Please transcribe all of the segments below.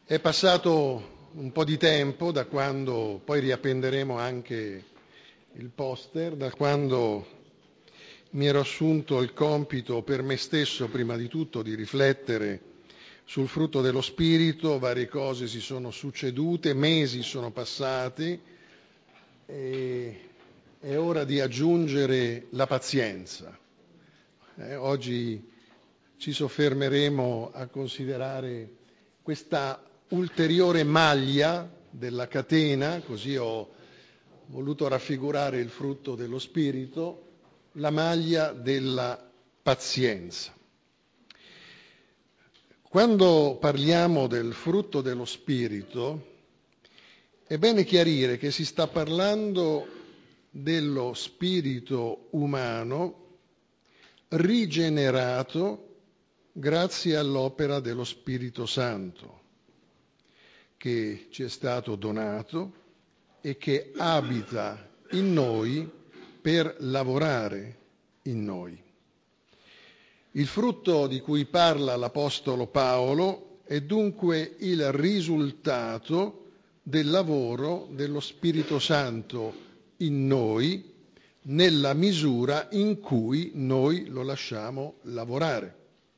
È passato un po' di tempo da quando, poi riappenderemo anche il poster, da quando mi ero assunto il compito per me stesso, prima di tutto, di riflettere sul frutto dello Spirito. Varie cose si sono succedute, mesi sono passati e è ora di aggiungere la pazienza. Oggi ci soffermeremo a considerare questa ulteriore maglia della catena, così ho voluto raffigurare il frutto dello Spirito, la maglia della pazienza. Quando parliamo del frutto dello Spirito, è bene chiarire che si sta parlando dello spirito umano rigenerato grazie all'opera dello Spirito Santo, che ci è stato donato e che abita in noi per lavorare in noi. Il frutto di cui parla l'Apostolo Paolo è dunque il risultato del lavoro dello Spirito Santo in noi, nella misura in cui noi lo lasciamo lavorare.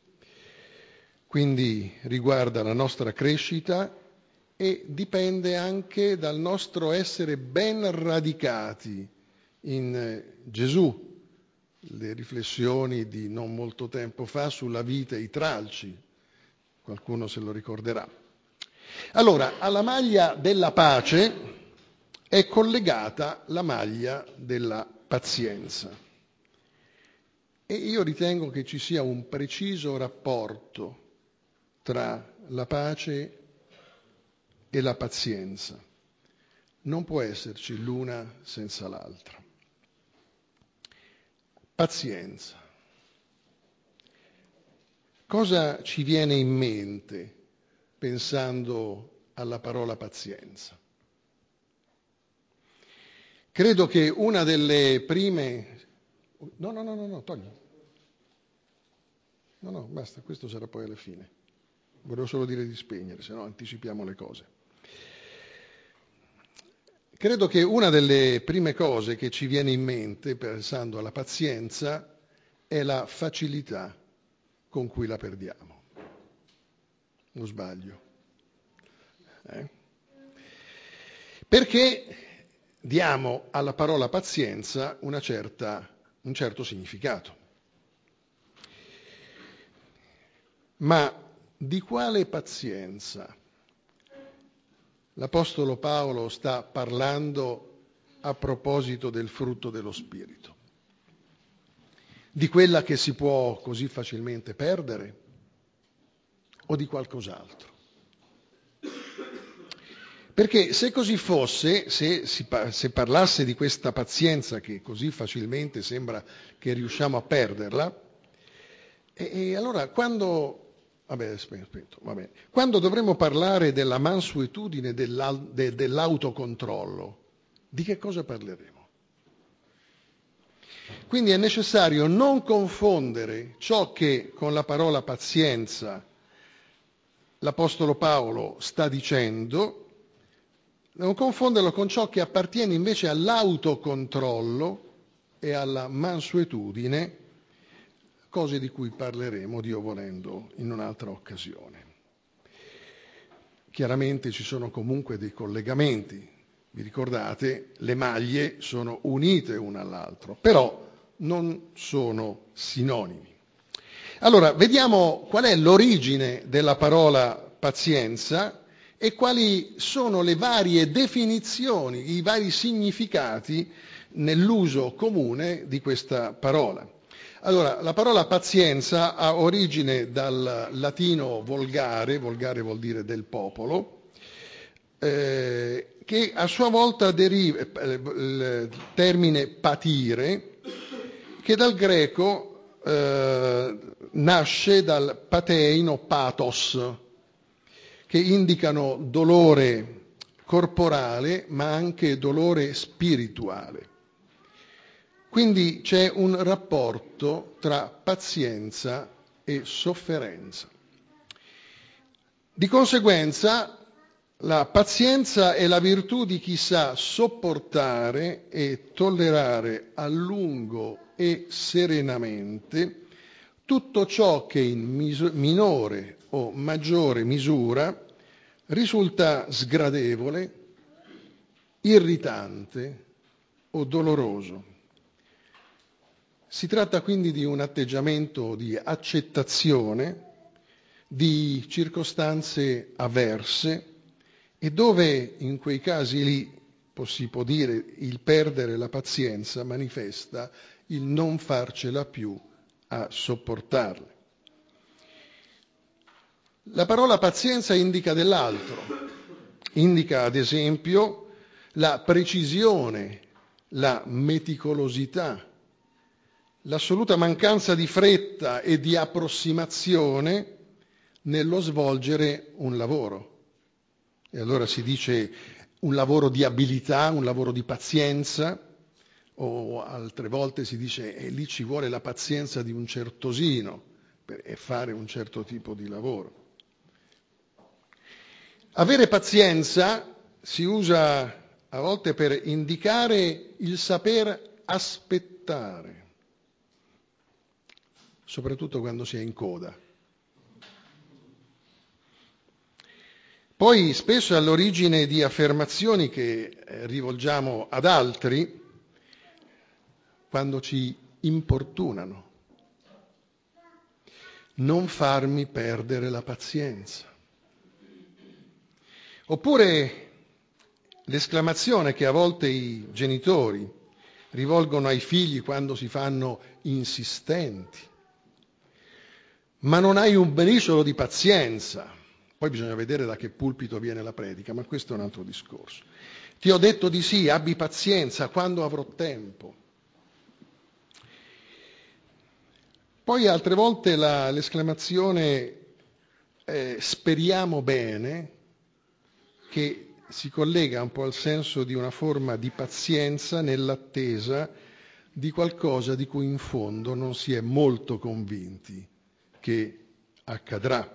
Quindi riguarda la nostra crescita e dipende anche dal nostro essere ben radicati in Gesù. Le riflessioni di non molto tempo fa sulla vita e i tralci, qualcuno se lo ricorderà. Allora, alla maglia della pace è collegata la maglia della pazienza. E io ritengo che ci sia un preciso rapporto tra la pace e la pazienza. Non può esserci l'una senza l'altra. Pazienza. Cosa ci viene in mente pensando alla parola pazienza? Credo che una delle prime... No, togli. No, basta, questo sarà poi alla fine. Volevo solo dire di spegnere, se no anticipiamo le cose. Credo che una delle prime cose che ci viene in mente pensando alla pazienza è la facilità con cui la perdiamo. Non sbaglio. Perché diamo alla parola pazienza un certo significato. Ma di quale pazienza l'Apostolo Paolo sta parlando a proposito del frutto dello Spirito? Di quella che si può così facilmente perdere o di qualcos'altro? Perché se così fosse, se parlasse di questa pazienza che così facilmente sembra che riusciamo a perderla, e allora quando dovremo parlare della mansuetudine dell'autocontrollo, di che cosa parleremo? Quindi è necessario non confondere ciò che con la parola pazienza l'Apostolo Paolo sta dicendo, non confonderlo con ciò che appartiene invece all'autocontrollo e alla mansuetudine, cose di cui parleremo, Dio volendo, in un'altra occasione. Chiaramente ci sono comunque dei collegamenti. Vi ricordate, le maglie sono unite una all'altra, però non sono sinonimi. Allora, vediamo qual è l'origine della parola pazienza e quali sono le varie definizioni, i vari significati nell'uso comune di questa parola. Allora, la parola pazienza ha origine dal latino volgare vuol dire del popolo, che a sua volta deriva, il termine patire, che dal greco nasce dal pateino pathos, che indicano dolore corporale ma anche dolore spirituale. Quindi c'è un rapporto tra pazienza e sofferenza. Di conseguenza La pazienza è la virtù di chi sa sopportare e tollerare a lungo e serenamente tutto ciò che in minore o maggiore misura risulta sgradevole, irritante o doloroso. Si tratta quindi di un atteggiamento di accettazione di circostanze avverse e dove in quei casi lì, si può dire, il perdere la pazienza manifesta il non farcela più a sopportarle. La parola pazienza indica dell'altro, indica ad esempio la precisione, la meticolosità, l'assoluta mancanza di fretta e di approssimazione nello svolgere un lavoro. E allora si dice un lavoro di abilità, un lavoro di pazienza, o altre volte si dice lì ci vuole la pazienza di un certosino per fare un certo tipo di lavoro. Avere pazienza si usa a volte per indicare il saper aspettare, soprattutto quando si è in coda. Poi spesso è all'origine di affermazioni che rivolgiamo ad altri quando ci importunano. Non farmi perdere la pazienza. Oppure l'esclamazione che a volte i genitori rivolgono ai figli quando si fanno insistenti. Ma non hai un briciolo di pazienza. Poi bisogna vedere da che pulpito viene la predica, ma questo è un altro discorso. Ti ho detto di sì, abbi pazienza, quando avrò tempo. Poi altre volte l'esclamazione speriamo bene, che si collega un po' al senso di una forma di pazienza nell'attesa di qualcosa di cui in fondo non si è molto convinti che accadrà.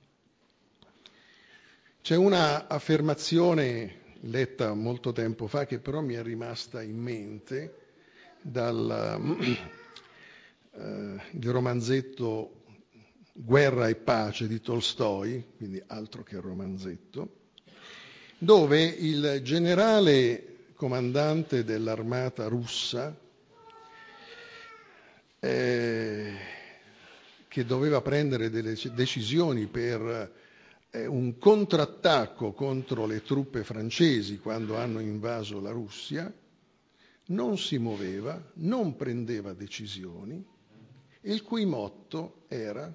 C'è una affermazione letta molto tempo fa che però mi è rimasta in mente dal il romanzetto Guerra e pace di Tolstoi, quindi altro che romanzetto, dove il generale comandante dell'armata russa, che doveva prendere delle decisioni per un contrattacco contro le truppe francesi quando hanno invaso la Russia, non si muoveva, non prendeva decisioni, il cui motto era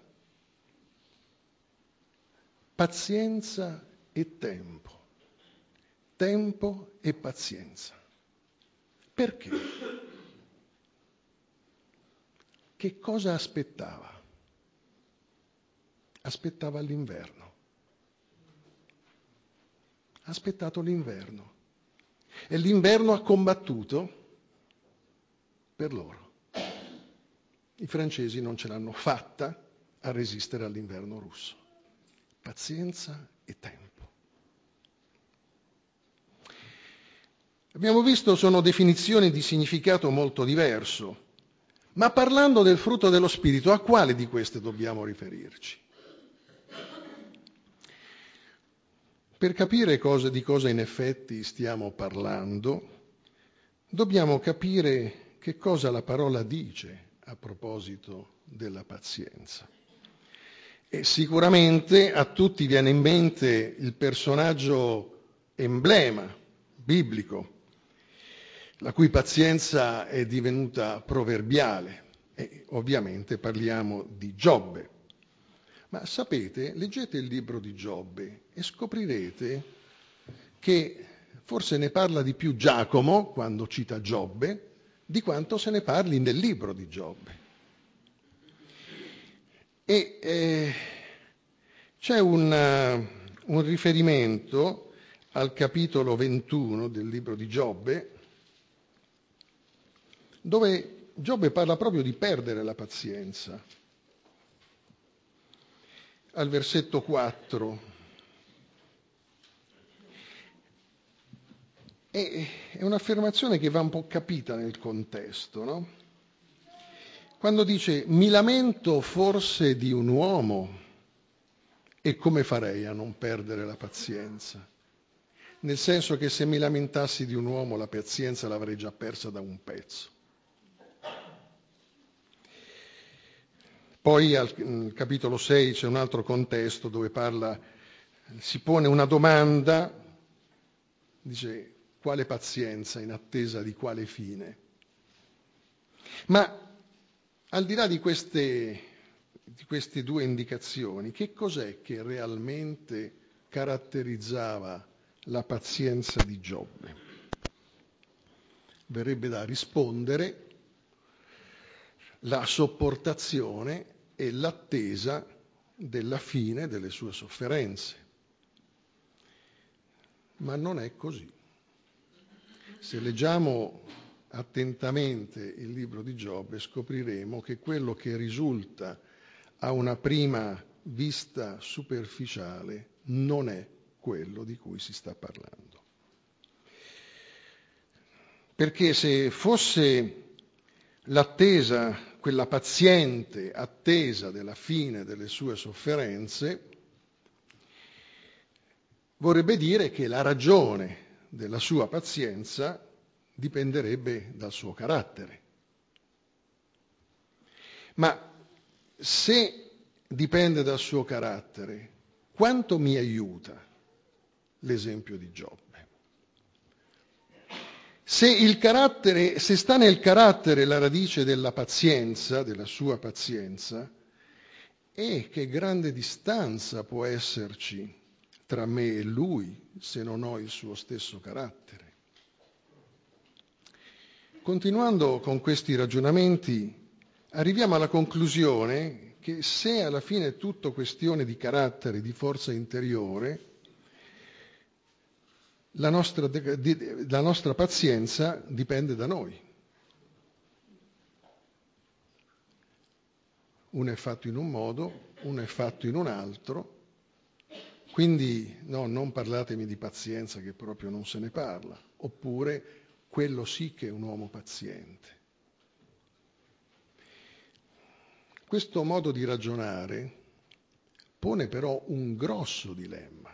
pazienza e tempo, tempo e pazienza. Perché? Che cosa aspettava? Aspettava l'inverno. Ha aspettato l'inverno e l'inverno ha combattuto per loro. I francesi non ce l'hanno fatta a resistere all'inverno russo. Pazienza e tempo. Abbiamo visto sono definizioni di significato molto diverso, ma parlando del frutto dello Spirito, a quale di queste dobbiamo riferirci? Per capire di cosa in effetti stiamo parlando, dobbiamo capire che cosa la parola dice a proposito della pazienza. E sicuramente a tutti viene in mente il personaggio emblema biblico, la cui pazienza è divenuta proverbiale, e ovviamente parliamo di Giobbe. Ma sapete, leggete il libro di Giobbe e scoprirete che forse ne parla di più Giacomo, quando cita Giobbe, di quanto se ne parli nel libro di Giobbe. E c'è un riferimento al capitolo 21 del libro di Giobbe, dove Giobbe parla proprio di perdere la pazienza. Al versetto 4. È un'affermazione che va un po' capita nel contesto, no? Quando dice mi lamento forse di un uomo e come farei a non perdere la pazienza? Nel senso che se mi lamentassi di un uomo la pazienza l'avrei già persa da un pezzo. Poi al capitolo 6 c'è un altro contesto dove si pone una domanda, dice quale pazienza in attesa di quale fine? Ma al di là di queste due indicazioni, che cos'è che realmente caratterizzava la pazienza di Giobbe? Verrebbe da rispondere la sopportazione e l'attesa della fine delle sue sofferenze. Ma non è così. Se leggiamo attentamente il libro di Giobbe scopriremo che quello che risulta a una prima vista superficiale non è quello di cui si sta parlando. Perché se fosse l'attesa, quella paziente attesa della fine delle sue sofferenze, vorrebbe dire che la ragione della sua pazienza dipenderebbe dal suo carattere. Ma se dipende dal suo carattere, quanto mi aiuta l'esempio di Giobbe? Se sta nel carattere la radice della pazienza, della sua pazienza, che grande distanza può esserci tra me e lui se non ho il suo stesso carattere. Continuando con questi ragionamenti, arriviamo alla conclusione che se alla fine è tutto questione di carattere, di forza interiore, la nostra pazienza dipende da noi. Uno è fatto in un modo, uno è fatto in un altro, quindi no, non parlatemi di pazienza che proprio non se ne parla, oppure quello sì che è un uomo paziente. Questo modo di ragionare pone però un grosso dilemma.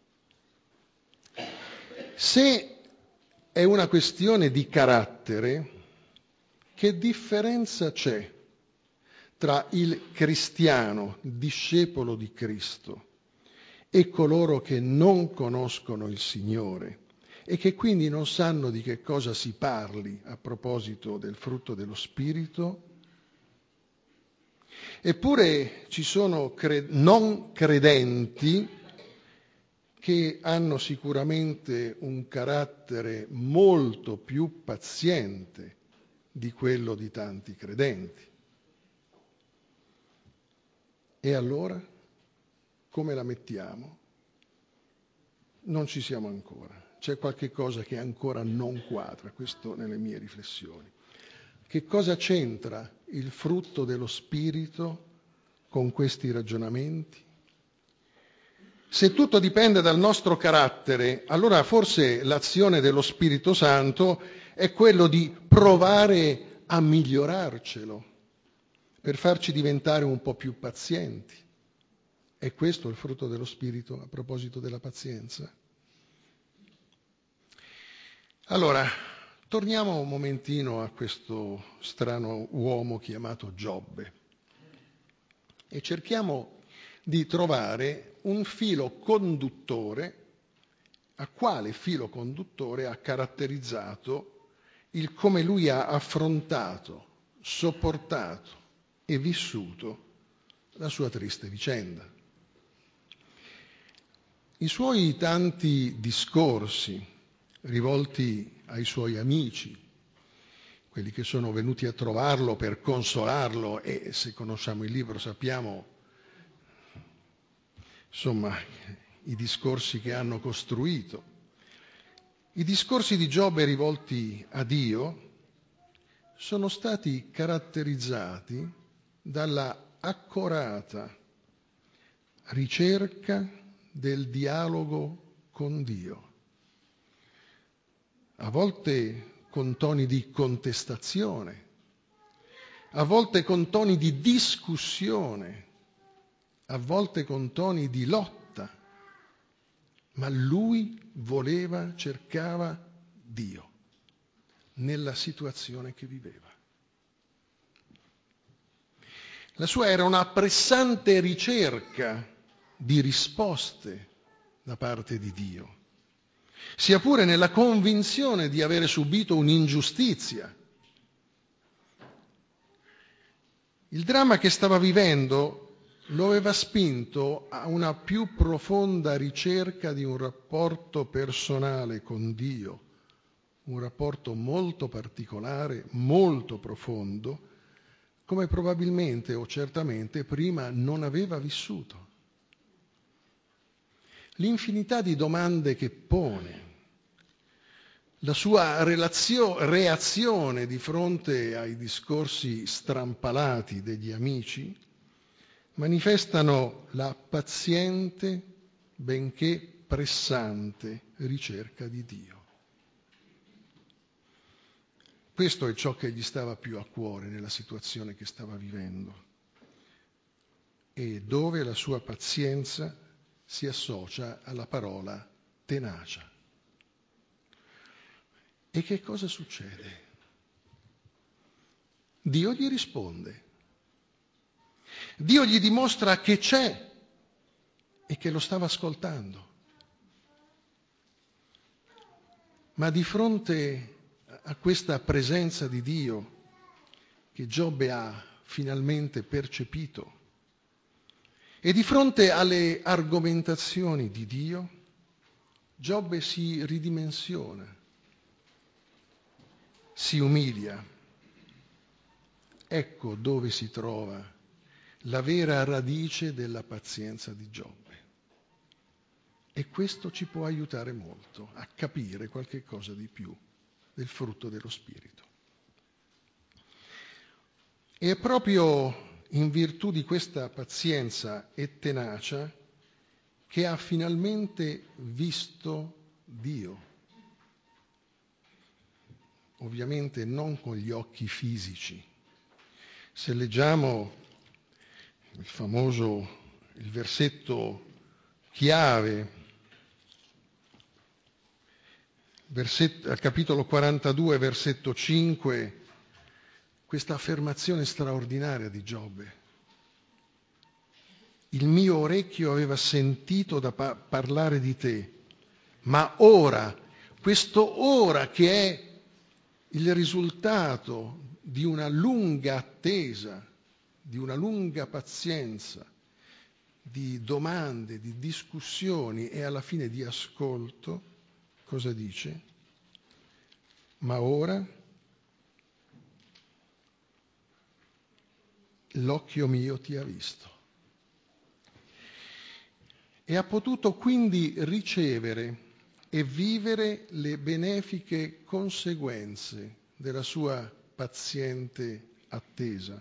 Se è una questione di carattere, che differenza c'è tra il cristiano, discepolo di Cristo, e coloro che non conoscono il Signore e che quindi non sanno di che cosa si parli a proposito del frutto dello Spirito? Eppure ci sono non credenti che hanno sicuramente un carattere molto più paziente di quello di tanti credenti. E allora come la mettiamo? Non ci siamo ancora. C'è qualche cosa che ancora non quadra, questo nelle mie riflessioni. Che cosa c'entra il frutto dello Spirito con questi ragionamenti? Se tutto dipende dal nostro carattere, allora forse l'azione dello Spirito Santo è quello di provare a migliorarcelo, per farci diventare un po' più pazienti. È questo il frutto dello Spirito a proposito della pazienza? Allora, torniamo un momentino a questo strano uomo chiamato Giobbe e cerchiamo di trovare un filo conduttore, a quale filo conduttore ha caratterizzato il come lui ha affrontato, sopportato e vissuto la sua triste vicenda. I suoi tanti discorsi rivolti ai suoi amici, quelli che sono venuti a trovarlo per consolarlo, e se conosciamo il libro sappiamo insomma i discorsi che hanno costruito. I discorsi di Giobbe rivolti a Dio sono stati caratterizzati dalla accorata ricerca del dialogo con Dio. a volte con toni di contestazione, a volte con toni di discussione, a volte con toni di lotta, ma lui cercava Dio nella situazione che viveva. La sua era una pressante ricerca di risposte da parte di Dio, sia pure nella convinzione di avere subito un'ingiustizia. Il dramma che stava vivendo lo aveva spinto a una più profonda ricerca di un rapporto personale con Dio, un rapporto molto particolare, molto profondo, come probabilmente o certamente prima non aveva vissuto. L'infinità di domande che pone, la sua reazione di fronte ai discorsi strampalati degli amici, manifestano la paziente, benché pressante ricerca di Dio. Questo è ciò che gli stava più a cuore nella situazione che stava vivendo e dove la sua pazienza si associa alla parola tenacia. E che cosa succede? Dio gli risponde. Dio gli dimostra che c'è e che lo stava ascoltando. Ma di fronte a questa presenza di Dio che Giobbe ha finalmente percepito e di fronte alle argomentazioni di Dio, Giobbe si ridimensiona, si umilia. Ecco dove si trova la vera radice della pazienza di Giobbe. E questo ci può aiutare molto a capire qualche cosa di più del frutto dello Spirito. E è proprio in virtù di questa pazienza e tenacia che ha finalmente visto Dio. Ovviamente non con gli occhi fisici. Se leggiamo il versetto chiave, al capitolo 42, versetto 5, questa affermazione straordinaria di Giobbe. Il mio orecchio aveva sentito parlare di te, ma ora, questo ora che è il risultato di una lunga attesa, di una lunga pazienza, di domande, di discussioni e alla fine di ascolto, cosa dice? Ma ora l'occhio mio ti ha visto. E ha potuto quindi ricevere e vivere le benefiche conseguenze della sua paziente attesa.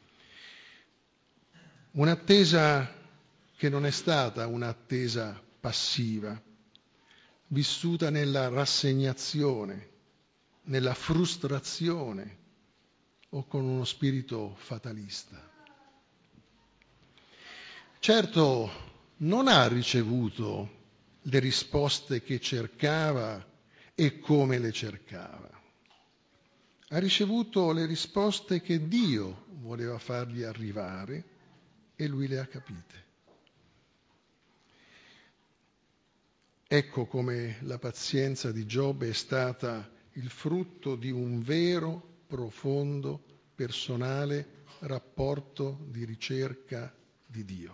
Un'attesa che non è stata un'attesa passiva, vissuta nella rassegnazione, nella frustrazione o con uno spirito fatalista. Certo, non ha ricevuto le risposte che cercava e come le cercava. Ha ricevuto le risposte che Dio voleva fargli arrivare e lui le ha capite. Ecco come la pazienza di Giobbe è stata il frutto di un vero, profondo, personale rapporto di ricerca di Dio.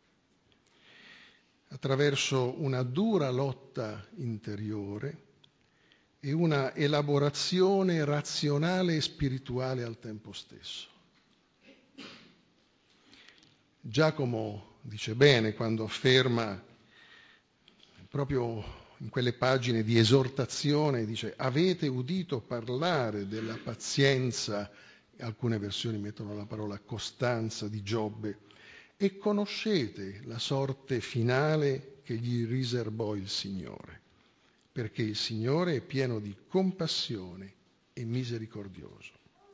Attraverso una dura lotta interiore e una elaborazione razionale e spirituale al tempo stesso. Giacomo dice bene quando afferma, proprio in quelle pagine di esortazione, dice: avete udito parlare della pazienza, alcune versioni mettono la parola costanza di Giobbe, e conoscete la sorte finale che gli riservò il Signore. perché il Signore è pieno di compassione e misericordioso.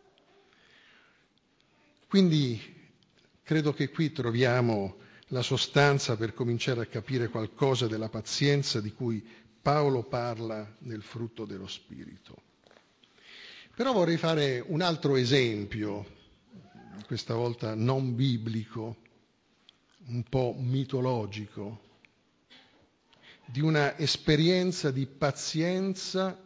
Quindi credo che qui troviamo la sostanza per cominciare a capire qualcosa della pazienza di cui Paolo parla nel frutto dello Spirito. Però vorrei fare un altro esempio, questa volta non biblico, un po' mitologico, di una esperienza di pazienza,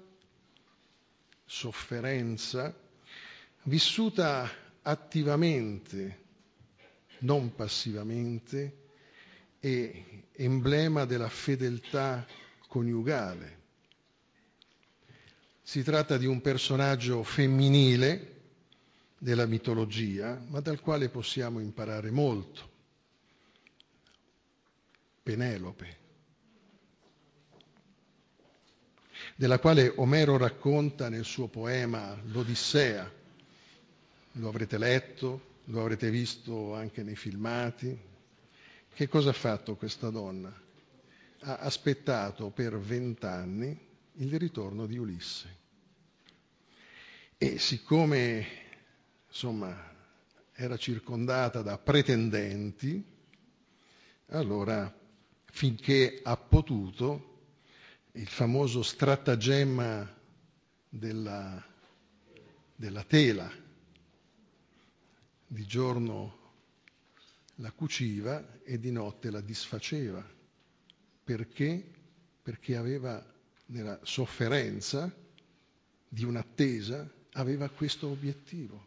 sofferenza, vissuta attivamente, non passivamente, e emblema della fedeltà coniugale. Si tratta di un personaggio femminile della mitologia, ma dal quale possiamo imparare molto. Penelope, della quale Omero racconta nel suo poema L'Odissea. Lo avrete letto, lo avrete visto anche nei filmati. Che cosa ha fatto questa donna? Ha aspettato per 20 anni il ritorno di Ulisse. E siccome, era circondata da pretendenti, allora, finché ha potuto, il famoso stratagemma della tela, di giorno la cuciva e di notte la disfaceva. Perché? Perché aveva, nella sofferenza di un'attesa, aveva questo obiettivo.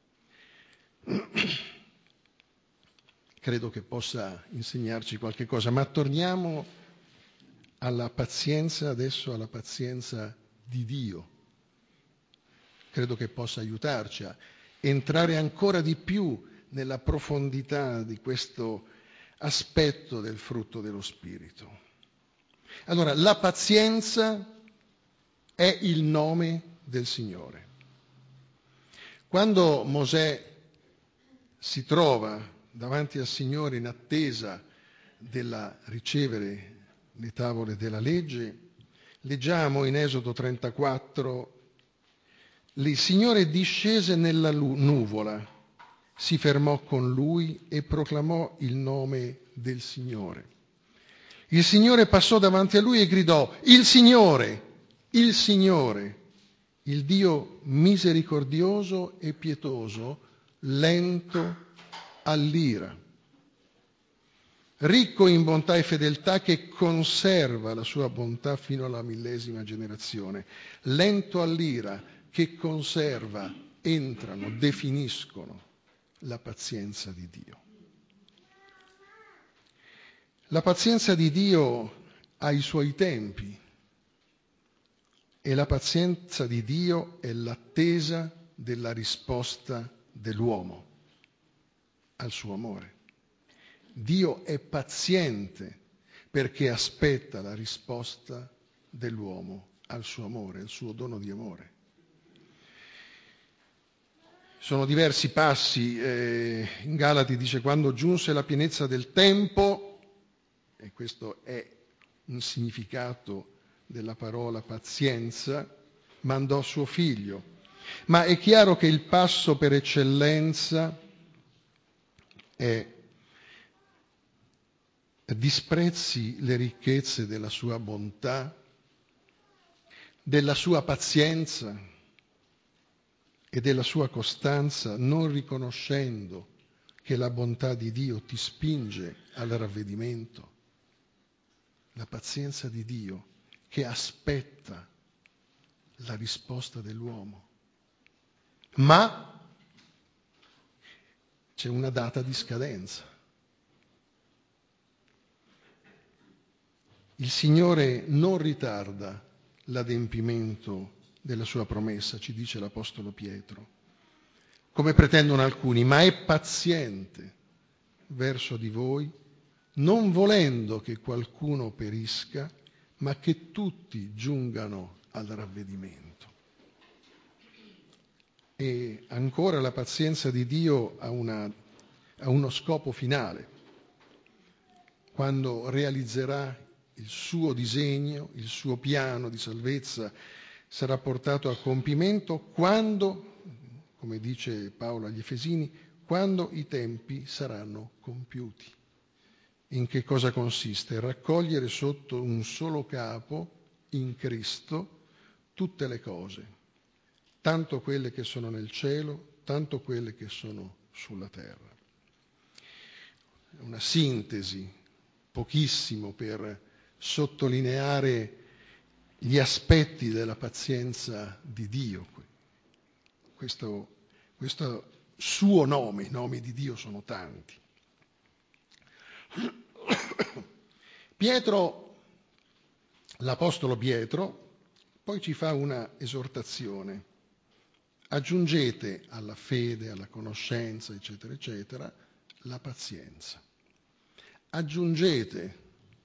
Credo che possa insegnarci qualche cosa, ma torniamo alla pazienza, adesso alla pazienza di Dio. Credo che possa aiutarci a entrare ancora di più nella profondità di questo aspetto del frutto dello Spirito. Allora, la pazienza è il nome del Signore. Quando Mosè si trova davanti al Signore in attesa della ricevere le tavole della legge, leggiamo in Esodo 34: il Signore discese nella nuvola, si fermò con lui e proclamò il nome del Signore. Il Signore passò davanti a lui e gridò: il Signore, il Dio misericordioso e pietoso, lento all'ira, ricco in bontà e fedeltà, che conserva la sua bontà fino alla 1000ª generazione, lento all'ira, che conserva, entrano, definiscono la pazienza di Dio. La pazienza di Dio ha i suoi tempi e la pazienza di Dio è l'attesa della risposta dell'uomo al suo amore. Dio è paziente perché aspetta la risposta dell'uomo al suo amore, al suo dono di amore. Sono diversi passi, in Galati dice: quando giunse la pienezza del tempo, e questo è un significato della parola pazienza, mandò suo figlio. Ma è chiaro che il passo per eccellenza è: disprezzi le ricchezze della sua bontà, della sua pazienza e della sua costanza, non riconoscendo che la bontà di Dio ti spinge al ravvedimento. La pazienza di Dio che aspetta la risposta dell'uomo. Ma c'è una data di scadenza. Il Signore non ritarda l'adempimento della sua promessa, ci dice l'Apostolo Pietro, come pretendono alcuni, ma è paziente verso di voi, non volendo che qualcuno perisca, ma che tutti giungano al ravvedimento. E ancora la pazienza di Dio ha uno scopo finale, quando realizzerà il suo disegno, il suo piano di salvezza sarà portato a compimento quando, come dice Paolo agli Efesini, quando i tempi saranno compiuti. In che cosa consiste? Raccogliere sotto un solo capo, in Cristo, tutte le cose, tanto quelle che sono nel cielo, tanto quelle che sono sulla terra. Una sintesi, pochissimo per sottolineare gli aspetti della pazienza di Dio. Questo suo nome, i nomi di Dio sono tanti. L'Apostolo Pietro, poi ci fa una esortazione. Aggiungete alla fede, alla conoscenza, eccetera, eccetera, la pazienza. Aggiungete.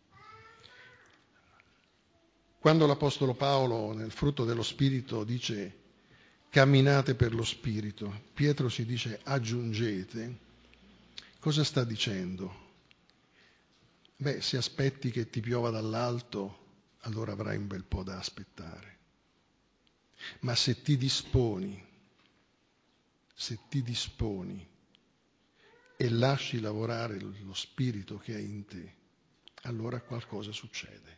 Quando l'Apostolo Paolo nel frutto dello Spirito dice camminate per lo Spirito, Pietro ci dice aggiungete, cosa sta dicendo? Beh, se aspetti che ti piova dall'alto, allora avrai un bel po' da aspettare. Ma se ti disponi e lasci lavorare lo Spirito che è in te, allora qualcosa succede.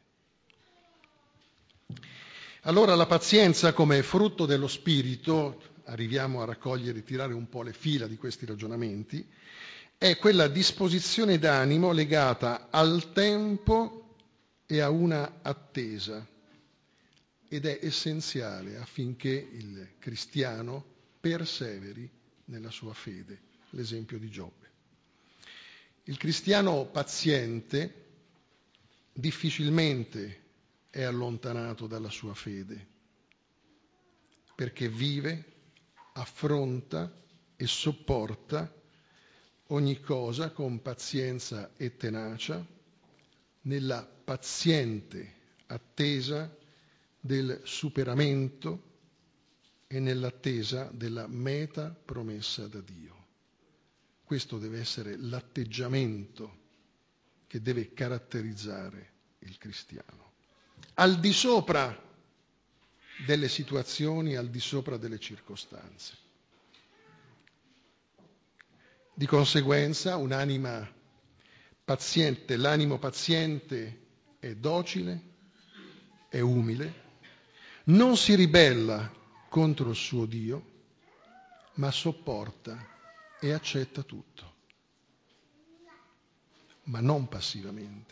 Allora la pazienza come frutto dello Spirito, arriviamo a raccogliere e tirare un po' le fila di questi ragionamenti, è quella disposizione d'animo legata al tempo e a una attesa ed è essenziale affinché il cristiano perseveri nella sua fede, l'esempio di Giobbe. Il cristiano paziente difficilmente è allontanato dalla sua fede, perché vive, affronta e sopporta ogni cosa con pazienza e tenacia, nella paziente attesa del superamento e nell'attesa della meta promessa da Dio. Questo deve essere l'atteggiamento che deve caratterizzare il cristiano. Al di sopra delle situazioni, al di sopra delle circostanze. Di conseguenza un'anima paziente, l'animo paziente è docile, è umile, non si ribella contro il suo Dio, ma sopporta e accetta tutto, ma non passivamente.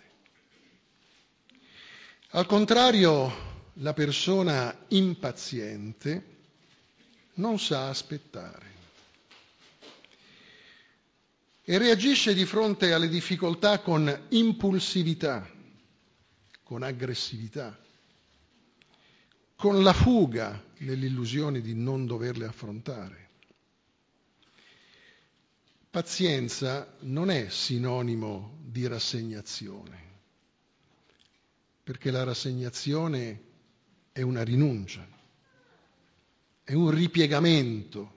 Al contrario, la persona impaziente non sa aspettare e reagisce di fronte alle difficoltà con impulsività, con aggressività, con la fuga nell'illusione di non doverle affrontare. Pazienza non è sinonimo di rassegnazione, perché la rassegnazione è una rinuncia, è un ripiegamento,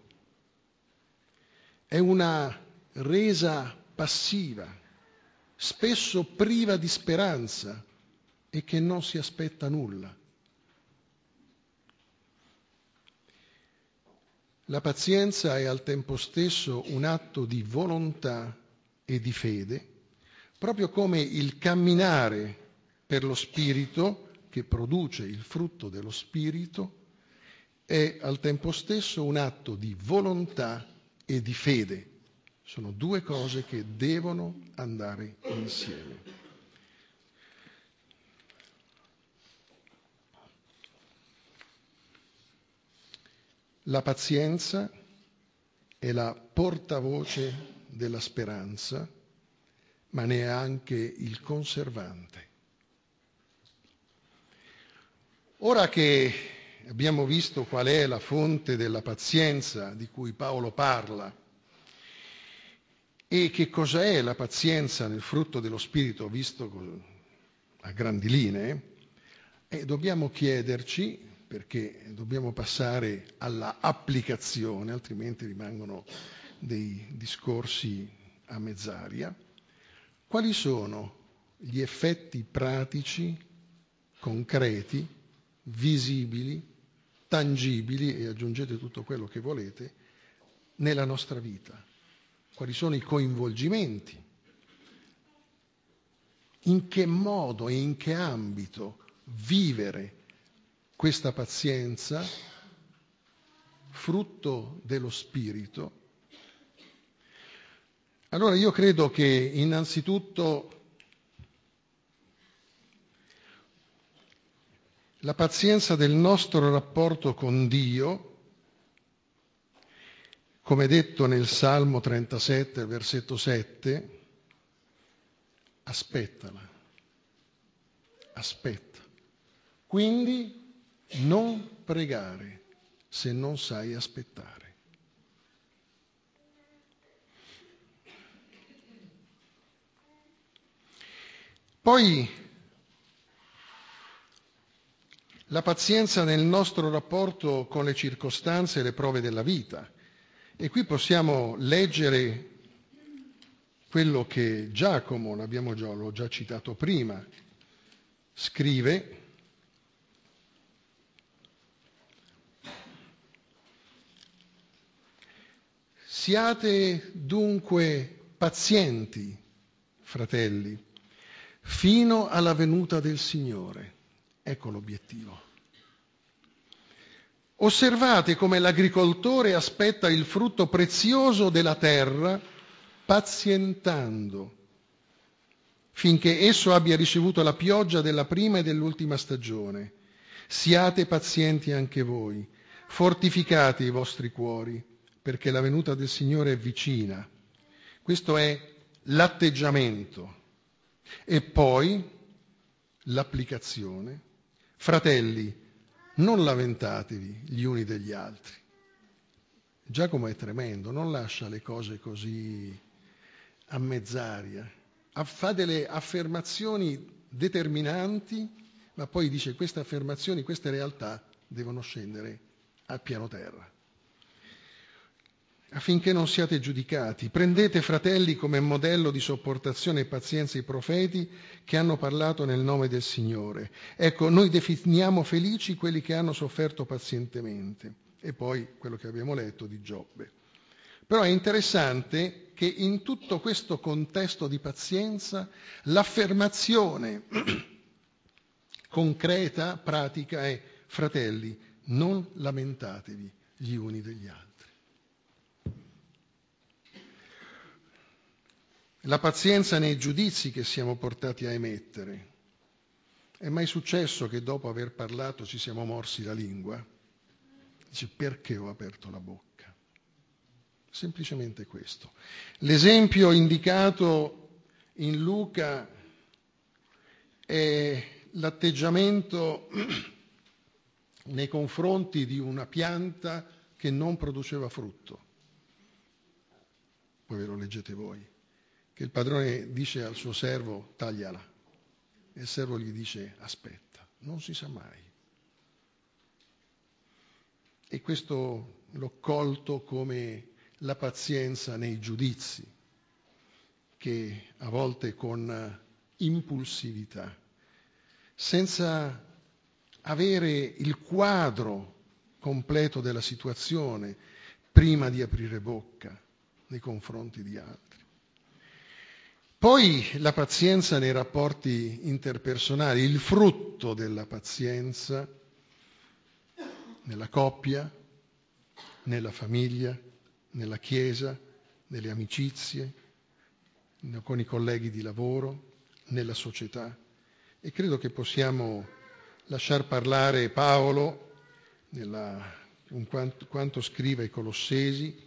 è una resa passiva, spesso priva di speranza e che non si aspetta nulla. La pazienza è al tempo stesso un atto di volontà e di fede, proprio come il camminare per lo Spirito, che produce il frutto dello Spirito, è al tempo stesso un atto di volontà e di fede. Sono due cose che devono andare insieme. La pazienza è la portavoce della speranza, ma ne è anche il conservante. Ora che abbiamo visto qual è la fonte della pazienza di cui Paolo parla e che cosa è la pazienza nel frutto dello Spirito visto a grandi linee, dobbiamo chiederci, perché dobbiamo passare alla applicazione, altrimenti rimangono dei discorsi a mezz'aria, quali sono gli effetti pratici, concreti, visibili, tangibili, e aggiungete tutto quello che volete, nella nostra vita. Quali sono i coinvolgimenti? In che modo e in che ambito vivere questa pazienza, frutto dello Spirito? Allora io credo che innanzitutto la pazienza del nostro rapporto con Dio, come detto nel Salmo 37, versetto 7, aspettala, aspetta. Quindi non pregare se non sai aspettare. Poi la pazienza nel nostro rapporto con le circostanze e le prove della vita. E qui possiamo leggere quello che Giacomo, l'ho già citato prima, scrive: siate dunque pazienti, fratelli, fino alla venuta del Signore. Ecco l'obiettivo. Osservate come l'agricoltore aspetta il frutto prezioso della terra, pazientando, finché esso abbia ricevuto la pioggia della prima e dell'ultima stagione. Siate pazienti anche voi, fortificate i vostri cuori, perché la venuta del Signore è vicina. Questo è l'atteggiamento. E poi l'applicazione. Fratelli, non lamentatevi gli uni degli altri. Giacomo è tremendo, non lascia le cose così a mezz'aria. Fa delle affermazioni determinanti, ma poi dice queste affermazioni, queste realtà devono scendere a piano terra. Affinché non siate giudicati, prendete, fratelli, come modello di sopportazione e pazienza i profeti che hanno parlato nel nome del Signore. Ecco, noi definiamo felici quelli che hanno sofferto pazientemente. E poi quello che abbiamo letto di Giobbe. Però è interessante che in tutto questo contesto di pazienza l'affermazione concreta, pratica è: fratelli, non lamentatevi gli uni degli altri. La pazienza nei giudizi che siamo portati a emettere. È mai successo che dopo aver parlato ci siamo morsi la lingua? Dice: perché ho aperto la bocca? Semplicemente questo. L'esempio indicato in Luca è l'atteggiamento nei confronti di una pianta che non produceva frutto. Poi ve lo leggete voi. Che il padrone dice al suo servo: tagliala. E il servo gli dice: aspetta, non si sa mai. E questo l'ho colto come la pazienza nei giudizi, che a volte con impulsività, senza avere il quadro completo della situazione prima di aprire bocca nei confronti di altri. Poi la pazienza nei rapporti interpersonali, il frutto della pazienza nella coppia, nella famiglia, nella chiesa, nelle amicizie, con i colleghi di lavoro, nella società. E credo che possiamo lasciar parlare Paolo in quanto scrive ai Colossesi.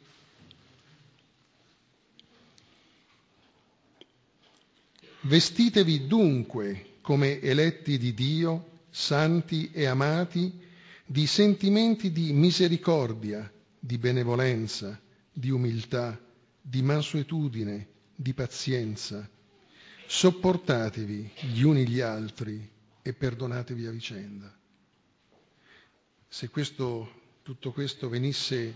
Vestitevi dunque come eletti di Dio, santi e amati, di sentimenti di misericordia, di benevolenza, di umiltà, di mansuetudine, di pazienza. Sopportatevi gli uni gli altri e perdonatevi a vicenda. Se tutto questo venisse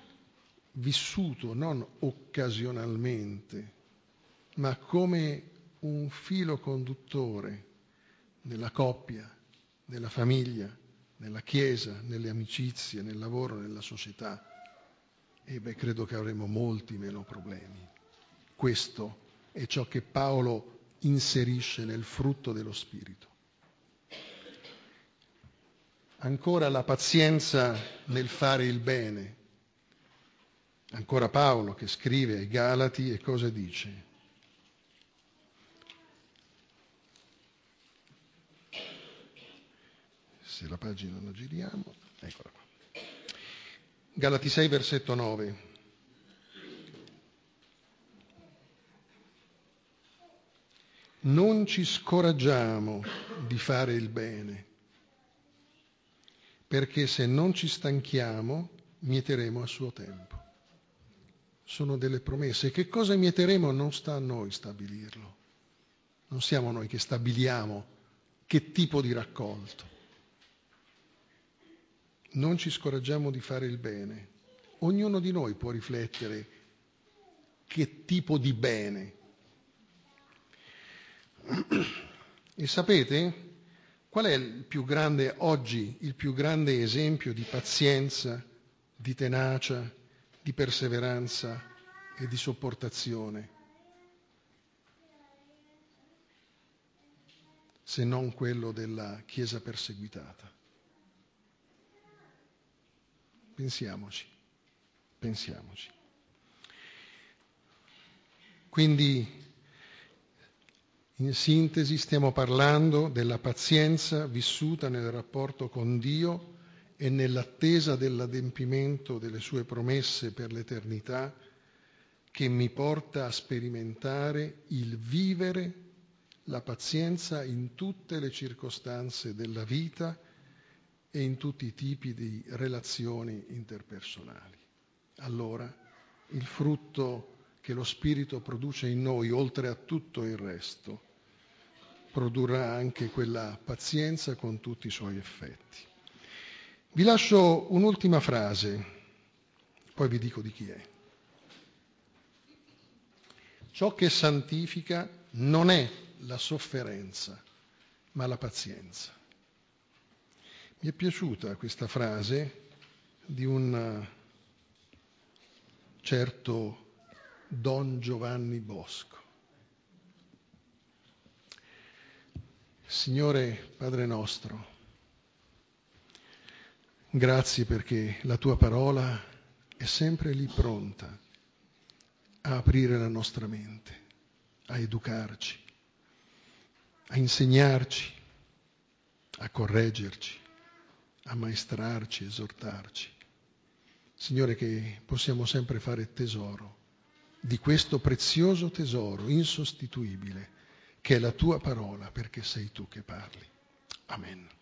vissuto non occasionalmente, ma come un filo conduttore nella coppia, nella famiglia, nella Chiesa, nelle amicizie, nel lavoro, nella società, credo che avremo molti meno problemi. Questo è ciò che Paolo inserisce nel frutto dello Spirito. Ancora la pazienza nel fare il bene. Ancora Paolo che scrive ai Galati e cosa dice? Se la pagina la giriamo, eccola qua. Galati 6, versetto 9. Non ci scoraggiamo di fare il bene, perché se non ci stanchiamo, mieteremo a suo tempo. Sono delle promesse. Che cosa mieteremo non sta a noi stabilirlo. Non siamo noi che stabiliamo che tipo di raccolto. Non ci scoraggiamo di fare il bene. Ognuno di noi può riflettere che tipo di bene. E sapete qual è il più grande oggi, il più grande esempio di pazienza, di tenacia, di perseveranza e di sopportazione, se non quello della Chiesa perseguitata? Pensiamoci. Quindi, in sintesi, stiamo parlando della pazienza vissuta nel rapporto con Dio e nell'attesa dell'adempimento delle sue promesse per l'eternità, che mi porta a sperimentare il vivere la pazienza in tutte le circostanze della vita e in tutti i tipi di relazioni interpersonali. Allora, il frutto che lo Spirito produce in noi, oltre a tutto il resto, produrrà anche quella pazienza con tutti i suoi effetti. Vi lascio un'ultima frase, poi vi dico di chi è. Ciò che santifica non è la sofferenza, ma la pazienza. Mi è piaciuta questa frase di un certo Don Giovanni Bosco. Signore Padre nostro, grazie perché la tua parola è sempre lì pronta a aprire la nostra mente, a educarci, a insegnarci, a correggerci, a maestrarci, esortarci. Signore, che possiamo sempre fare tesoro di questo prezioso tesoro insostituibile che è la tua parola, perché sei tu che parli. Amen.